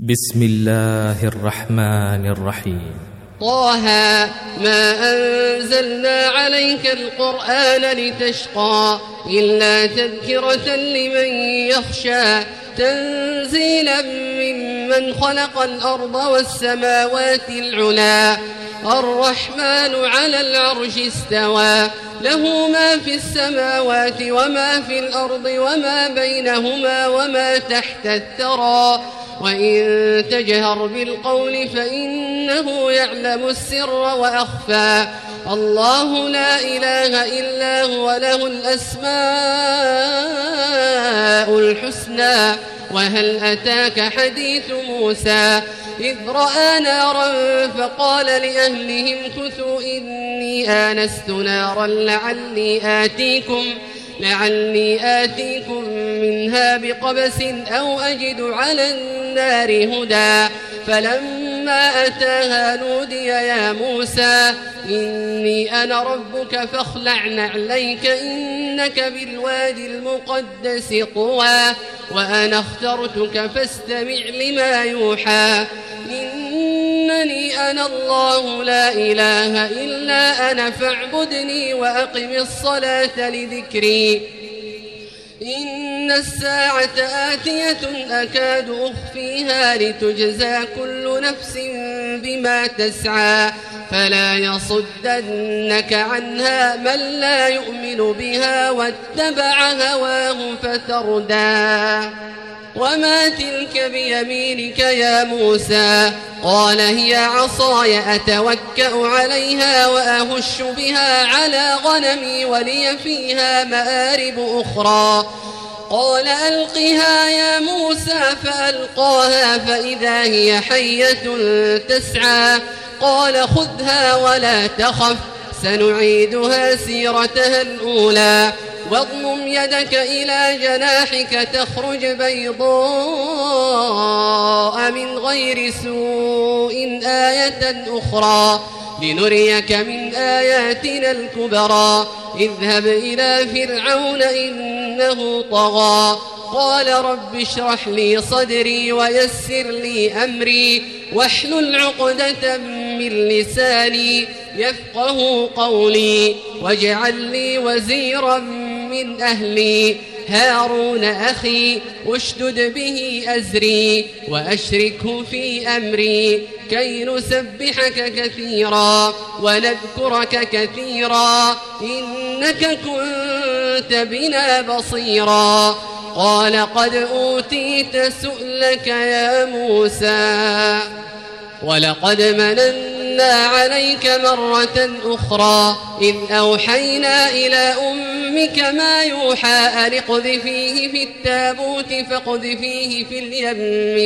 بسم الله الرحمن الرحيم. طه ما أنزلنا عليك القرآن لتشقى إلا تذكرة لمن يخشى تنزيلا ممن خلق الأرض والسماوات العلا الرحمن على العرش استوى له ما في السماوات وما في الأرض وما بينهما وما تحت الثرى وإن تجهر بالقول فإنه يعلم السر وأخفى الله لا إله إلا هو له الأسماء الحسنى وهل أتاك حديث موسى إذ رأى نارا فقال لأهلهم كثوا إني آنست نارا لعلي آتيكم منها بقبس أو أجد على النار هدى فلما أتاها نودي يا موسى إني أنا ربك فاخلع نعليك إنك بالوادي المقدس طوى وأنا اخترتك فاستمع لما يوحى إنني أنا الله لا إله إلا أنا فاعبدني وأقم الصلاة لذكري إن الساعة آتية أكاد أخفيها لتجزى كل نفس بما تسعى فلا يصدنك عنها من لا يؤمن بها واتبع هواه فتردى وما تلك بيمينك يا موسى قال هي عصاي أتوكأ عليها وأهش بها على غنمي ولي فيها مآرب أخرى قال ألقها يا موسى فألقاها فإذا هي حية تسعى قال خذها ولا تخف سنعيدها سيرتها الأولى واضمم يدك إلى جناحك تخرج بيضاء من غير سوء آية أخرى لنريك من آياتنا الكبرى اذهب إلى فرعون إنه طغى قال رب اشرح لي صدري ويسر لي أمري واحلل عقدة من لساني يفقه قولي واجعل لي وزيرا من أهلي هارون أخي اشدد به أزري وأشركه في أمري كي نسبحك كثيرا ونذكرك كثيرا إنك كنت بنا بصيرا قال قد أوتيت سؤلك يا موسى ولقد مننا عليك مرة أخرى إذ أوحينا إلى أمك ما يوحى أن اقذفيه في التابوت فاقذفيه في اليم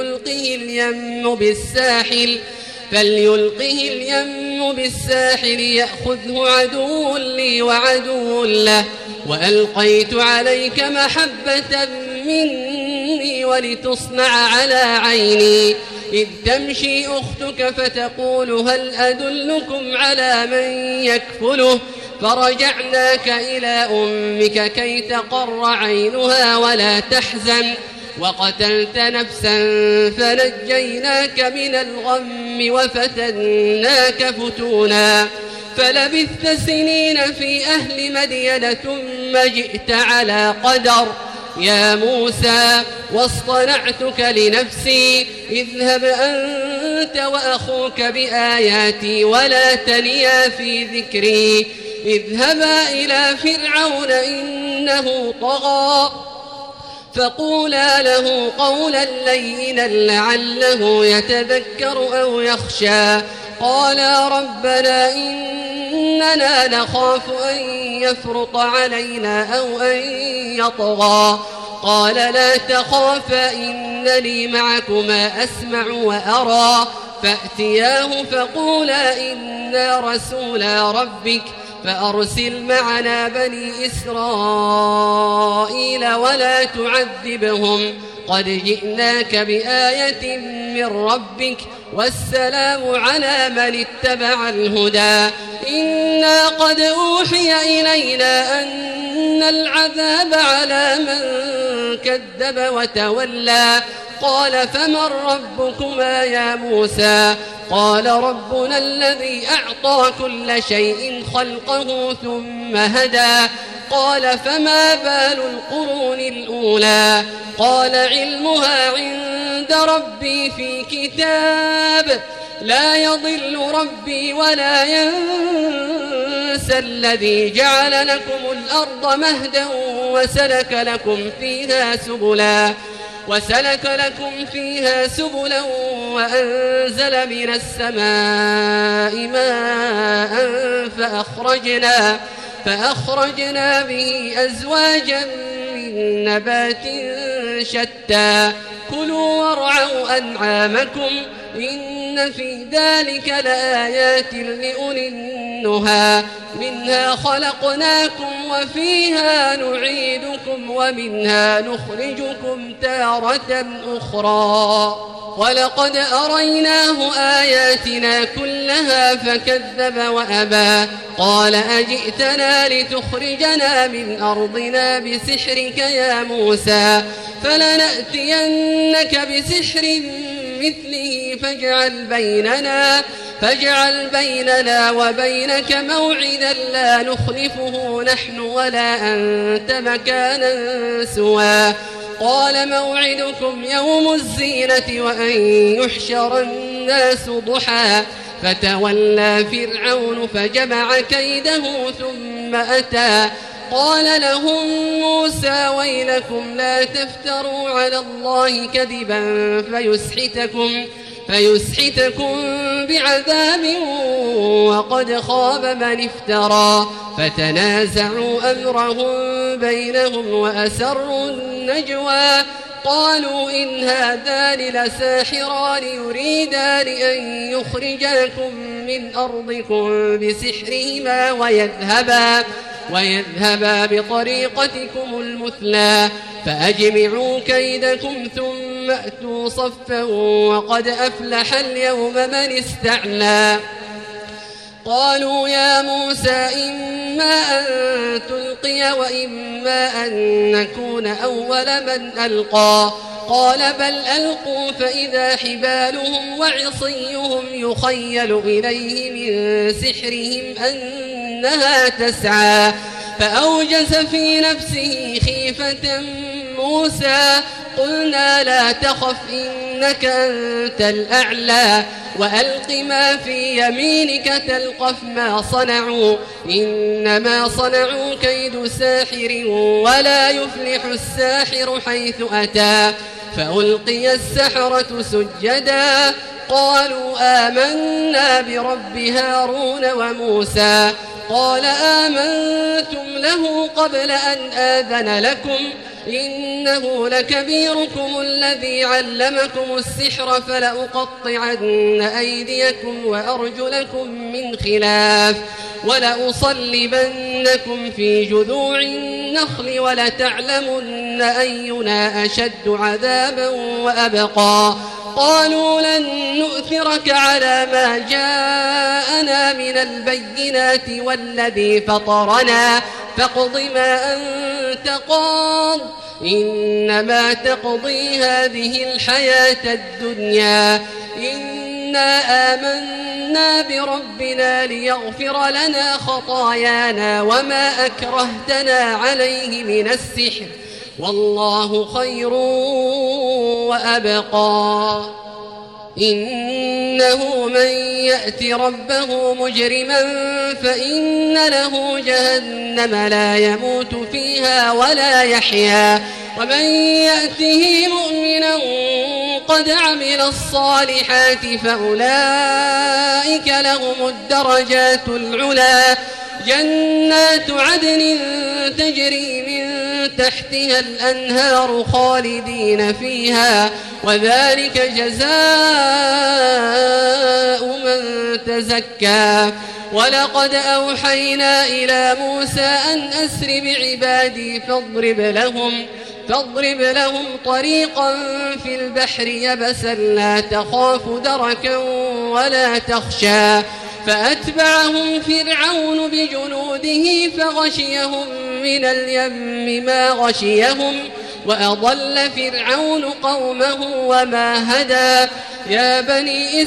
فليلقه اليم بالساحل يأخذه عدو لي وعدو له وألقيت عليك محبة مني ولتصنع على عيني إذ تمشي أختك فتقول هل أدلكم على من يكفله فرجعناك إلى أمك كي تقر عينها ولا تحزن وقتلت نفسا فنجيناك من الغم وفتناك فتونا فلبثت سنين في أهل مدين ثم جئت على قدر يا موسى واصطنعتك لنفسي اذهب أنت وأخوك بآياتي ولا تنيا في ذكري اذهبا إلى فرعون إنه طغى فقولا له قولا لينا لعله يتذكر أو يخشى قالا ربنا إننا نخاف أن يفرط علينا أو أن يطغى قال لا تخافا إنني معكما أسمع وأرى فأتياه فقولا إنا رسولا ربك فأرسل معنا بني إسرائيل ولا تعذبهم قد جئناك بآية من ربك والسلام على من اتبع الهدى إنا قد أوحي إلينا أن العذاب على من كذب وتولى قال فمن ربكما يا موسى قال ربنا الذي أعطى كل شيء خلقه ثم هدى قال فما بال القرون الأولى قال علمها عند ربي في كتاب لا يضل ربي ولا ينسى الذي جعل لكم الأرض مهدا وسلك لكم فيها سبلا وأنزل من السماء ماء فأخرجنا به أزواجا من نبات شتى كلوا وارعوا أنعامكم إن في ذلك لآيات لأولي النهى منها خلقناكم وفيها نعيدكم ومنها نخرجكم تارة أخرى ولقد أريناه آياتنا كلها فكذب وأبى قال أجئتنا لتخرجنا من أرضنا بسحرك يا موسى فلنأتينك بسحر مثله فاجعل بيننا وبينك موعدا لا نخلفه نحن ولا أنت مكانا سوى قال موعدكم يوم الزينة وأن يحشر الناس ضحى فتولى فرعون فجمع كيده ثم أتى قال لهم موسى ويلكم لا تفتروا على الله كذبا فيسحتكم بعذاب وقد خاب من افترى فتنازعوا أمرهم بينهم وأسروا النجوى قالوا إن هذان لساحران يريدان أن يخرجاكم من أرضكم بسحرهما ويذهبا بطريقتكم المثلى فأجمعوا كيدكم ثم أتوا صفا وقد أفلح اليوم من استعلى قالوا يا موسى إما أن تلقي وإما أن نكون أول من ألقى قال بل ألقوا فإذا حبالهم وعصيهم يخيل إليه من سحرهم أنها تسعى فأوجس في نفسه خيفة موسى قلنا لا تخف إنك أنت الأعلى وألق ما في يمينك تلقف ما صنعوا إنما صنعوا كيد ساحر ولا يفلح الساحر حيث أتى فألقي السحرة سجدا قالوا آمنا برب هارون وموسى قال آمنتم له قبل أن آذن لكم إنه لكبيركم الذي علمكم السحر فلأقطعن أيديكم وأرجلكم من خلاف ولأصلبنكم في جذوع النخل ولتعلمن أينا أشد عذابا وأبقى قالوا لن نؤثرك على ما جاءنا من البينات والذي فطرنا فاقض ما أنت قاض إنما تقضي هذه الحياة الدنيا إنا آمنا بربنا ليغفر لنا خطايانا وما أكرهتنا عليه من السحر والله خير وأبقى إنه من يأت ربه مجرما فإن له جهنم لا يموت فيها ولا يحيا ومن يأته مؤمنا قد عمل الصالحات فأولئك لهم الدرجات العلى جنات عدن تجري من تحتها الأنهار خالدين فيها وذلك جزاء من تزكى ولقد أوحينا إلى موسى أن أسر بعبادي فاضرب لهم طريقا في البحر يبسا لا تخاف دركا ولا تخشى فأتبعهم فرعون بجنوده فغشيهم من اليم ما غشيهم وأضل فرعون قومه وما هدى يا بني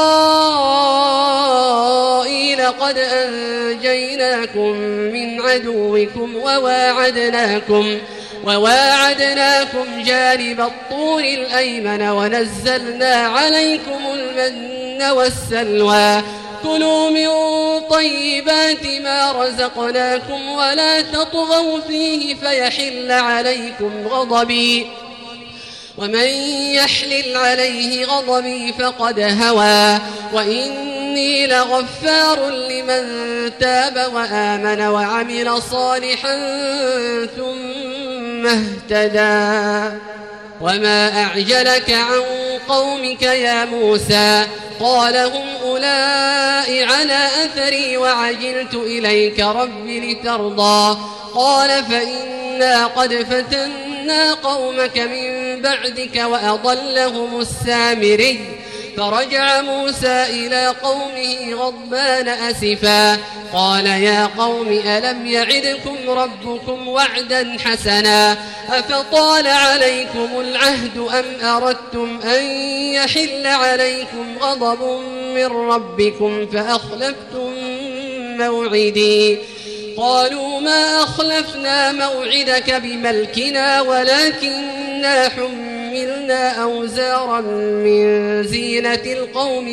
إسرائيل قد أنجيناكم من عدوكم وواعدناكم جانب الطور الأيمن ونزلنا عليكم المن والسلوى كلوا من طيبات ما رزقناكم ولا تطغوا فيه فيحل عليكم غضبي ومن يحلل عليه غضبي فقد هوى وإني لغفار لمن تاب وآمن وعمل صالحا ثم اهتدى وما أعجلك عن قومك يا موسى قال هم أولئك على أثري وعجلت إليك رب لترضى قال فإنا قد فتنا قومك من بعدك وأضلهم السامري فرجع موسى إلى قومه غضبان أسفا قال يا قوم ألم يعدكم ربكم وعدا حسنا أفطال عليكم العهد أم أردتم أن يحل عليكم غضب من ربكم فأخلفتم موعدي قالوا ما أخلفنا موعدك بملكنا ولكننا حملنا أوزارا من زينة القوم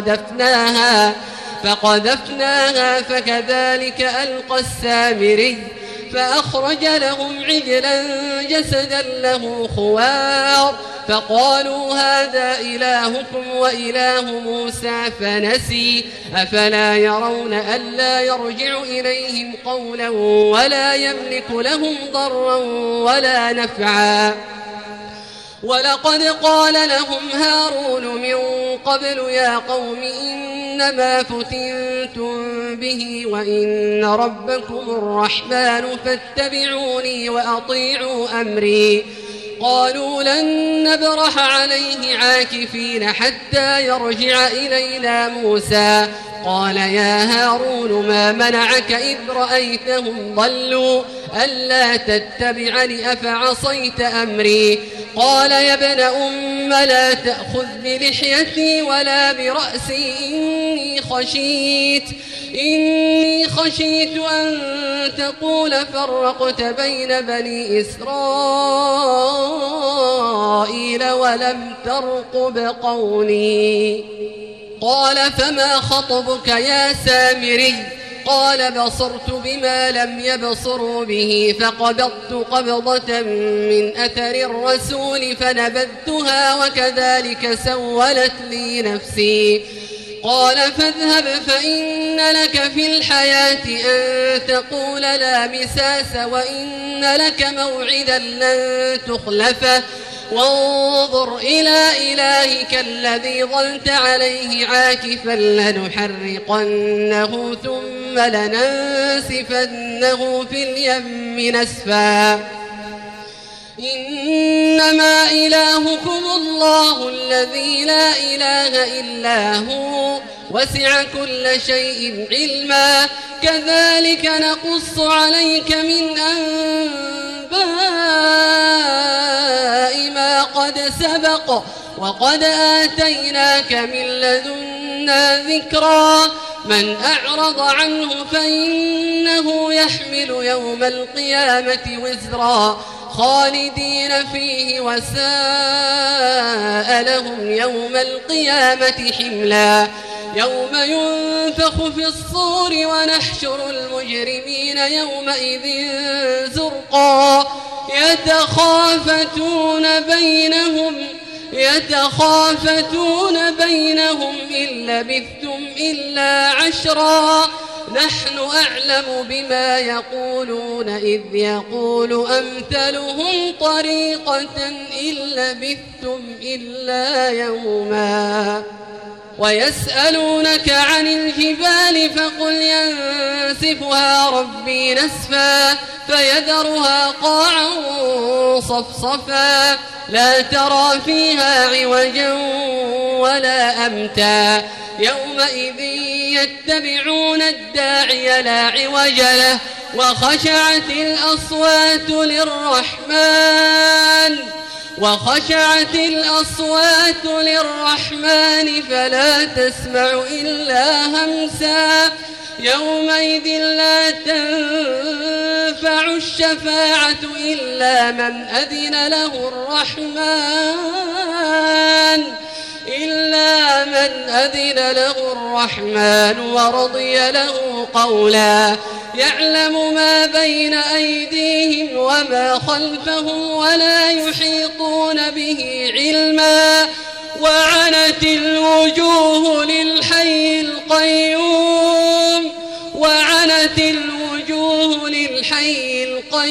فقذفناها فكذلك ألقى السامري فأخرج لهم عجلا جسدا له خوار فقالوا هذا إلهكم وإله موسى فنسي أفلا يرون ألا يرجع إليهم قولا ولا يملك لهم ضرا ولا نفعا ولقد قال لهم هارون من قبل يا قوم إنما فتنتم به وإن ربكم الرحمن فاتبعوني وأطيعوا أمري قالوا لن نبرح عليه عاكفين حتى يرجع إلينا موسى قال يا هارون ما منعك إذ رأيتهم ضلوا ألا تتبعني أفعصيت أمري قال يا ابن أم لا تأخذ بلحيتي ولا برأسي إني خشيت أن تقول فرقت بين بني إسرائيل ولم ترقب قولي قال فما خطبك يا سامري قال بصرت بما لم يبصروا به فقبضت قبضة من أثر الرسول فنبذتها وكذلك سولت لي نفسي قال فاذهب فإن لك في الحياة أن تقول لا مساس وإن لك موعدا لن تخلفه وانظر إلى إلهك الذي ظلت عليه عاكفا لنحرقنه ثم لننسفنه في اليم نسفا إنما إلهكم الله الذي لا إله إلا هو وسع كل شيء علما كذلك نقص عليك من أنباء ما قد سبق وقد آتيناك من لدنا ذكرا من أعرض عنه فإنه يحمل يوم القيامة وزرا خالدين فيه وساء لهم يوم القيامة حملا يوم ينفخ في الصور ونحشر المجرمين يومئذ زرقا يتخافتون بينهم إن لبثتم إلا عشرا نحن أعلم بما يقولون إذ يقول أمثلهم طريقة إن لبثتم إلا يوما ويسألونك عن الجبال فقل ينسفها ربي نسفا فيذرها قاعا صفصفا لا ترى فيها عوجا ولا أمتا يومئذ يتبعون الداعي لا عوج له وخشعت الأصوات للرحمن فلا تسمع إلا همسا يومئذ لا تنفع الشفاعة إلا من أذن له الرحمن ورضي له قولا يعلم ما بين أيديهم وما خلفهم ولا يحيطون به علما وعنت الوجوه للحي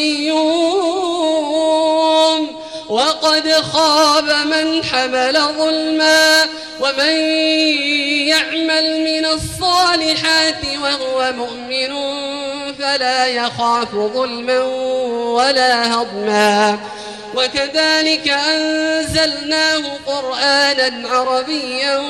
القيوم وقد خاب من حمل ظلما ومن يعمل من الصالحات وهو مؤمن فلا يخاف ظلما ولا هضما وكذلك أنزلناه قرآنا عربيا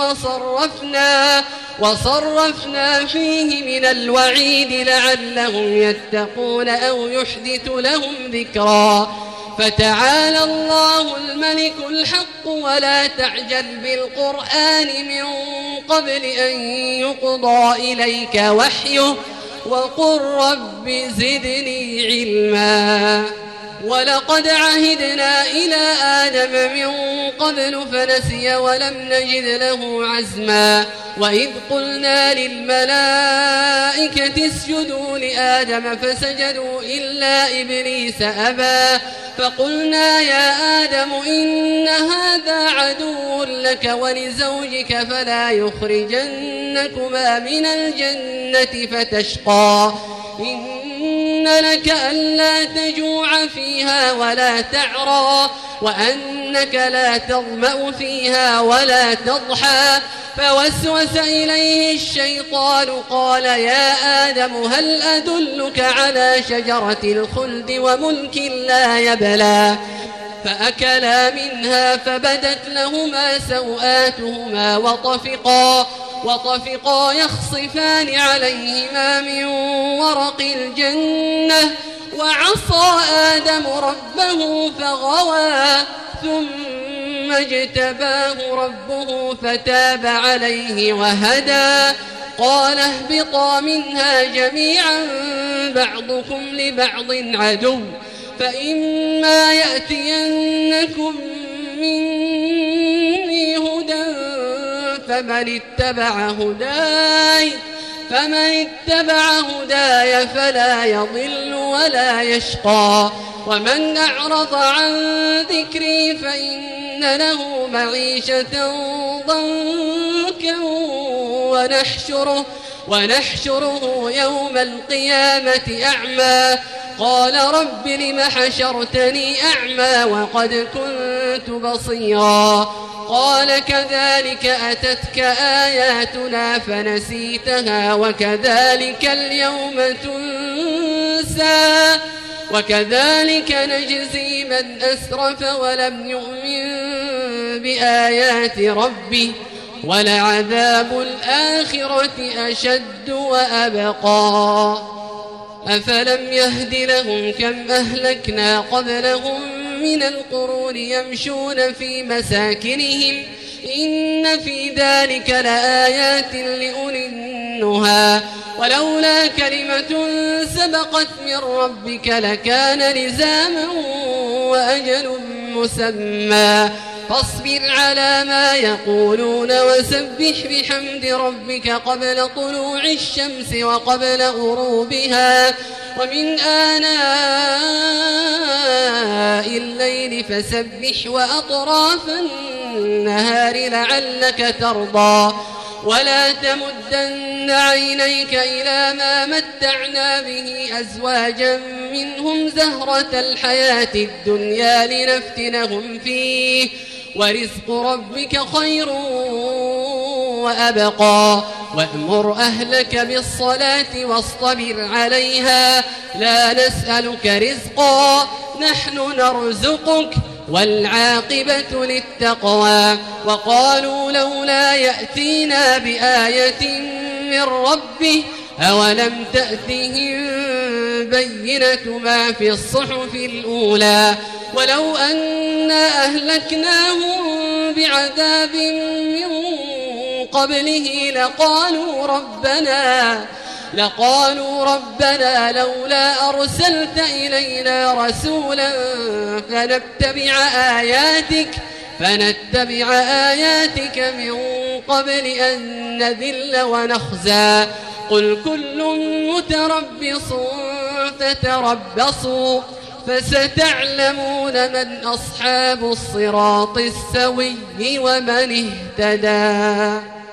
وصرفنا فيه من الوعيد لعلهم يتقون أو يحدث لهم ذكرا فتعالى الله الملك الحق ولا تعجل بالقرآن من قبل أن يقضى إليك وحيه وقل رب زدني علما ولقد عهدنا إلى آدم من قبل فنسي ولم نجد له عزما وإذ قلنا للملائكة اسجدوا لآدم فسجدوا إلا إبليس أبى فقلنا يا آدم إن هذا عدو لك ولزوجك فلا يخرجنكما من الجنة فتشقى إن لك ألا تجوع فيها ولا تعرى وأنك لا تظمأ فيها ولا تضحى فوسوس إليه الشيطان قال يا آدم هل أدلك على شجرة الخلد وملك لا يبلى فأكلا منها فبدت لهما سوآتهما وطفقا يخصفان عليهما من ورق الجنة وعصى آدم ربه فغوى ثم اجتباه ربه فتاب عليه وهدى قال اهبطا منها جميعا بعضكم لبعض عدو فإما يأتينكم مني هدى فمن اتبع هداي فلا يضل ولا يشقى ومن أعرض عن ذكري فإن له معيشة ضنكا ونحشره يوم القيامة أعمى قال رب لم حشرتني أعمى وقد كنت بصيرا قال كذلك أتتك آياتنا فنسيتها وكذلك اليوم تنسى وكذلك نجزي من أسرف ولم يؤمن بآيات ربه ولعذاب الآخرة أشد وأبقى أفلم يهد لهم كم أهلكنا قبلهم من القرون يمشون في مساكنهم إن في ذلك لآيات لأولي النهى ولولا كلمة سبقت من ربك لكان لزاما وأجل مسمى فاصبر على ما يقولون وسبح بحمد ربك قبل طلوع الشمس وقبل غروبها ومن آناء الليل فسبح وأطراف النهار لعلك ترضى ولا تمدن عينيك إلى ما متعنا به أزواجا منهم زهرة الحياة الدنيا لنفتنهم فيه ورزق ربك خير وأبقى وأمر أهلك بالصلاة واصطبر عليها لا نسألك رزقا نحن نرزقك والعاقبة للتقوى وقالوا لولا يأتينا بآية من ربه أولم تأتهم بينة ما في الصحف الأولى ولو أنا أهلكناهم بعذاب من قبله لقالوا ربنا لولا أرسلت إلينا رسولا فنتبع آياتك من قبل أن نذل ونخزى قل كل متربص فتربصوا فستعلمون من أصحاب الصراط السوي ومن اهتدى.